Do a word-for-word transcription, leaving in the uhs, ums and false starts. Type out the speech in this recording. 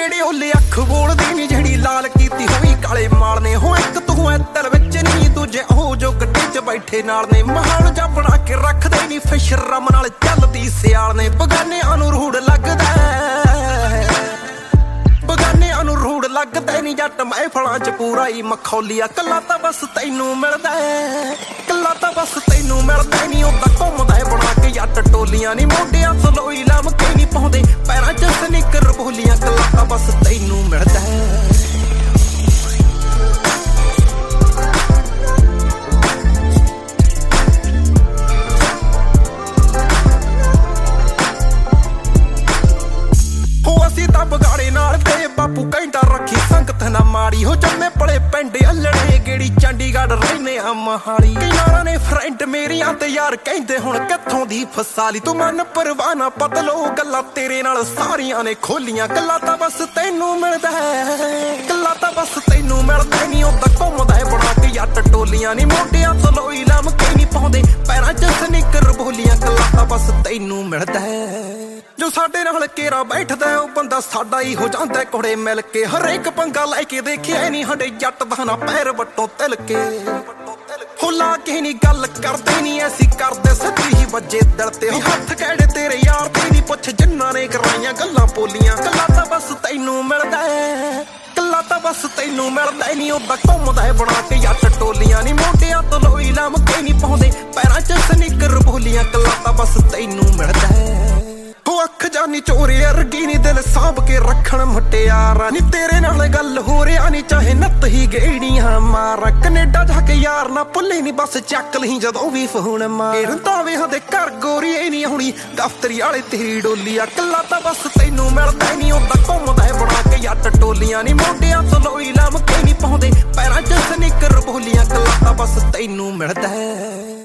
ਜਿਹੜੀ ਓਲੇ ਅੱਖ ਬੋਲਦੀ ਨੀ, ਜਿਹੜੀ ਲਾਲ ਕੀਤੀ ਹੋਈ ਕਾਲੇ ਮਾਲ ਨੇ। ਹੋ ਇੱਕ ਤੂੰ ਐ ਦਿਲ ਵਿੱਚ ਨਹੀਂ, ਦੂਜੇ ਉਹ ਜੋ ਗੱਡੀ 'ਚ ਬੈਠੇ ਨਾਲ ਨੇ। ਮਾਹੌਲ ਜਾ ਬਣਾ ਕੇ ਰੱਖਦੇ ਨੀ, ਫਿਸ਼ਰ ਰਮ ਨਾਲ ਚੱਲਦੀ ਸਿਆਲ ਨੇ। ਬਗਾਨਿਆਂ ਨੂੰ ਰੂੜ ਲੱਗਦਾ, ਬਗਾਨਿਆਂ ਨੂੰ ਰੂੜ ਲੱਗਦਾ ਨੀ। ਜੱਟ ਮਹਿਫਲਾਂ 'ਚ ਪੂਰਾ ਹੀ ਮਖੌਲੀਆ, ਕੱਲਾ ਤਾਂ ਬਸ ਤੈਨੂੰ ਮਿਲਦਾ, ਕੱਲਾ ਤਾਂ ਬਸ ਤੈਨੂੰ ਮਿਲਦਾ ਨੀ। ਉਹਦਾ ਘੁੰਮਦਾ ਬਣਾ ਕੇ ਜੱਟ ਟੋਲੀਆਂ ਨੀ, ਮੋਢਿਆਂ ਤੋਂ ਲੋਈ ਲਮਕੇ ਨੀ ਪਾਉਂਦੇ, ਪੈਰਾਂ 'ਚ ਸਨੀਕਰ ਬੋਲੀਆਂ। ਕੱਲਾ ਤਾਂ ਬਸ ਤੈਨੂੰ ਮਿਲਦਾ। ਬਗਾੜੇ ਨਾਲ ਤੇ ਬਾਪੂ ਕਹਿੰਦਾ ਰੱਖੀ ਸੰਗਤ ਨਾ ਮਾੜੀ। ਹੋ ਜੰਮੇ ਪਲੇ ਪਿੰਡ ਅੱਲੜੇ, ਗੇੜੀ ਚੰਡੀਗੜ੍ਹ ਰਹਿੰਦੇ ਆ ਮਹਾਲੀ। ਕਿਨਾਰਾਂ ਨੇ ਫਰੈਂਡ ਮੇਰੀਆਂ ਤੇ ਯਾਰ ਕਹਿੰਦੇ ਹੁਣ ਕਿੱਥੋਂ ਦੀ ਫਸਾਲੀ। ਤੂੰ ਮਨ ਪਰਵਾਨਾ ਪਤਲੋ, ਗੱਲਾਂ ਤੇਰੇ ਨਾਲ ਸਾਰੀਆਂ ਨੇ ਖੋਲੀਆਂ। ਗੱਲਾਂ ਤਾਂ ਬਸ ਤੈਨੂੰ ਮਿਲਦਾ, ਗੱਲਾਂ ਤਾਂ ਬਸ ਤੈਨੂੰ ਮਿਲਦਾ ਨੀ। ਉਹਦਾ ਘੁੰਮਦਾ ਬਣਾ ਕੇ ਜੱਟ ਟੋਲੀਆਂ ਨੀ, ਮੋਢਿਆਂ ਤੋਂ ਲੋਈ ਲਮਕੇ ਨੀ ਪਾਉਂਦੇ, ਪੈਰਾਂ 'ਚ ਸਨੀਕਰ ਬੋਲੀਆਂ। ਗੱਲਾਂ ਤਾਂ ਬਸ ਤੈਨੂੰ ਮਿਲਦਾ। ਜੋ ਸਾਡੇ ਨਾਲ ਕੇਰਾ ਬੈਠਦਾ ਉਹ ਬੰਦਾ ਸਾਡਾ ਹੀ ਹੋ ਜਾਂਦਾ ਕੋੜੇ ਮਿਲ ਕੇ। ਹਰੇਕ ਪੰਗਾ ਲੈ ਕੇ ਦੇਖਿਆ ਨੀ ਸਾਡੇ ਜੱਟ ਦਾ ਨਾ ਪੈਰ ਵੱਟੋਂ ਤਿਲ ਕੇ। ਹੋ ਲਾ ਕੇ ਨੀ ਗੱਲ ਕਰਦੇ ਨੀ, ਐਸੀ ਕਰਦੇ ਸੱਚੀ ਹੀ ਵੱਜੇ ਦਿਲ ਤੇ। ਹੱਥ ਕਿਹੜੇ ਤੇਰੇ ਯਾਰ ਤੇ ਨੀ ਪੁੱਛ ਜਿੰਨਾਂ ਨੇ ਕਰਾਈਆਂ ਗੱਲਾਂ ਬੋਲੀਆਂ। ਗੱਲਾਂ ਤਾਂ ਬਸ ਤੈਨੂੰ ਮਿਲਦਾ, ਗੱਲਾਂ ਤਾਂ ਬਸ ਤੈਨੂੰ ਮਿਲਦਾ ਨੀ। ਉਹਦਾ ਘੁੰਮਦਾ ਬਣਾ ਕੇ ਜੱਟ ਟੋਲੀਆਂ ਨੀ, ਮੋਢਿਆਂ ਤੋਂ ਲੋਈ ਲਮਕੇ ਨੀ ਪਾਉਂਦੇ, ਪੈਰਾਂ 'ਚ ਸਨੀਕਰ ਬੋਲੀਆਂ। ਗੱਲਾਂ ਤਾਂ ਬਸ ਤੈਨੂੰ ਮਿਲਦਾ। ਉਹ ਅੱਖ ਜਾਨੀ ਚੋਰੇ ਅਰਗੀ ਨੀ, ਦਿਲ ਸਾਂਭ ਕੇ ਰੱਖਣ ਮੁਟਿਆਰਾਂ ਨੀ। ਤੇਰੇ ਨਾਲ ਗੱਲ ਹੋ ਰਿਆ ਨੀ, ਚਾਹੇ ਨੱਤ ਹੀ ਗੇੜੀਆਂ ਮਾਰ। ਕਨੇਡਾ ਜਾ ਕੇ ਯਾਰ ਨਾ ਭੁੱਲੇ ਨੀ, ਬਸ ਚੱਕ ਲਈ ਜਦੋਂ ਵੀ ਫੋਨ ਮਾਰ। ਰੰਧਾਵੇਆਂ ਦੇ ਘਰ ਗੋਰੀ ਏ ਨੀ ਆਉਣੀ, ਦਫ਼ਤਰੀ ਵਾਲੇ ਤੇਰੀ ਡੋਲੀ ਆ। ਕੱਲਾ ਤਾਂ ਬਸ ਤੈਨੂੰ ਮਿਲਦਾ ਨੀ। ਉਹਦਾ ਘੁੰਮਦਾ ਬਣਾ ਕੇ ਜੱਟ ਟੋਲੀਆਂ ਨੀ, ਮੋਢਿਆਂ ਤੋਂ ਲੋਈ ਲਮਕੇ ਨੀ ਪਾਉਂਦੇ, ਪੈਰਾਂ 'ਚ ਸਨੀਕਰ ਬੋਲੀਆਂ। ਕੱਲਾ ਤਾਂ ਬਸ ਤੈਨੂੰ ਮਿਲਦਾ।